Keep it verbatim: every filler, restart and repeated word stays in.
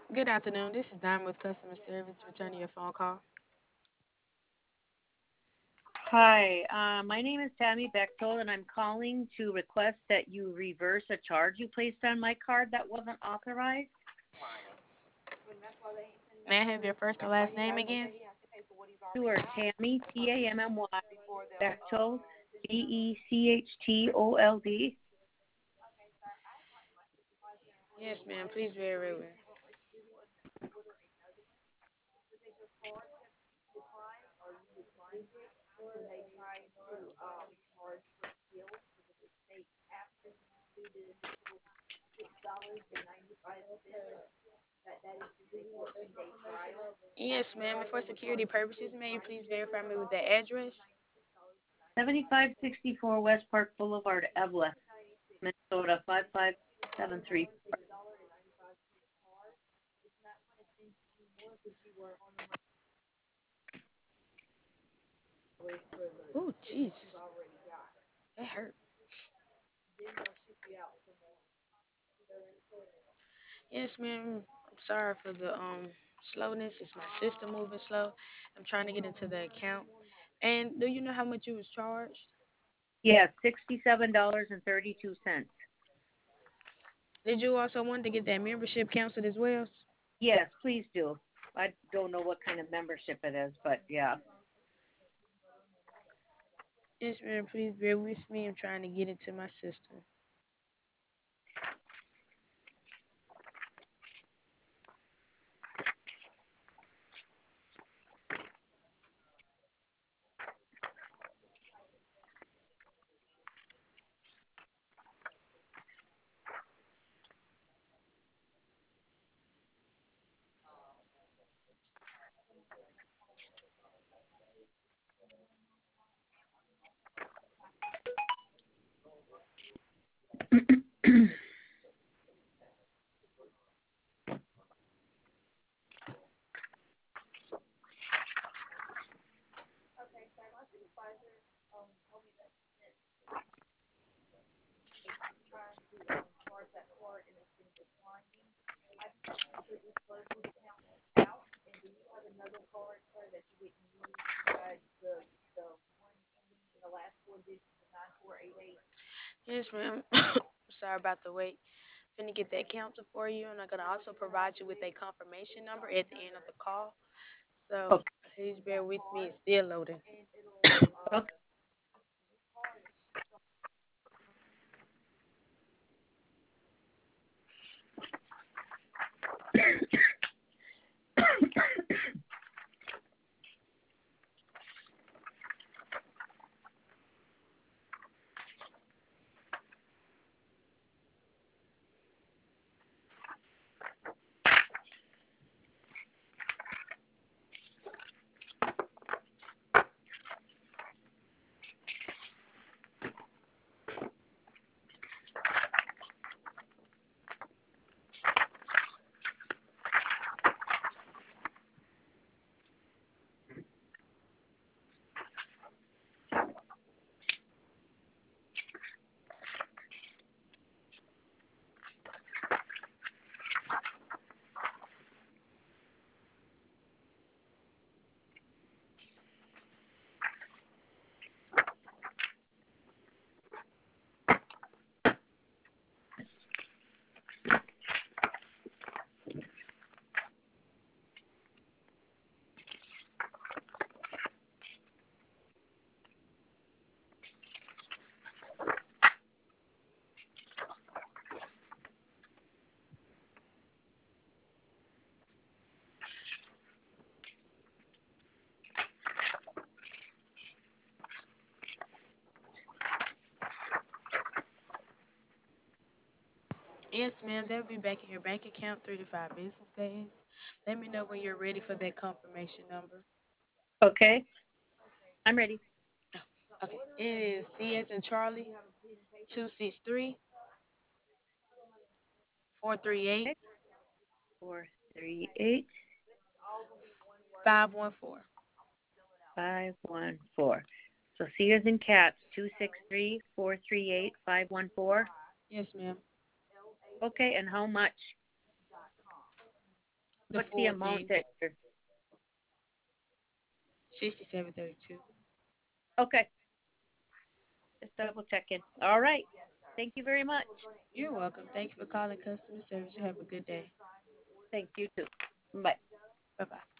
Good afternoon. This is Dime with customer service returning your phone call. Hi, uh, my name is Tammy Bechtold, and I'm calling to request that you reverse a charge you placed on my card that wasn't authorized. May I have your first and last name again? Sure, Tammy, T A M M Y, Bechtold, B E C H T O L D. Yes, ma'am. Please bear with me. Yes, ma'am. And for security purposes, may you please verify me with the address? seventy-five sixty-four West Park Boulevard, Evlith, Minnesota, five five seven three. Oh, jeez. That hurt. Yes, ma'am. I'm sorry for the um slowness. It's my system moving slow. I'm trying to get into the account. And do you know how much you was charged? Yes, sixty-seven dollars and thirty-two cents. Did you also want to get that membership canceled as well? Yes, please do. I don't know what kind of membership it is, but yeah. Yes, ma'am. Please bear with me. I'm trying to get into my system. Yes, ma'am. Sorry about the wait. Finna get that counted for you, and I'm gonna also provide you with a confirmation number at the end of the call. So Okay. please bear with me. It's still loading. Okay. Yes, ma'am. They'll be back in your bank account three to five business days. Let me know when you're ready for that confirmation number. Okay. I'm ready. Okay. It is C as in Charlie two six three four three eight Okay. Four three eight five one four. five one four. So C is in cats, two six three four three eight five one four. Yes, ma'am. Okay, and how much? The What's the full amount thing, that you're? sixty-seven thirty-two. Okay, just double checking. All right. Thank you very much. You're welcome. Thank you for calling customer service. You have a good day. Thank you too. Bye. Bye bye.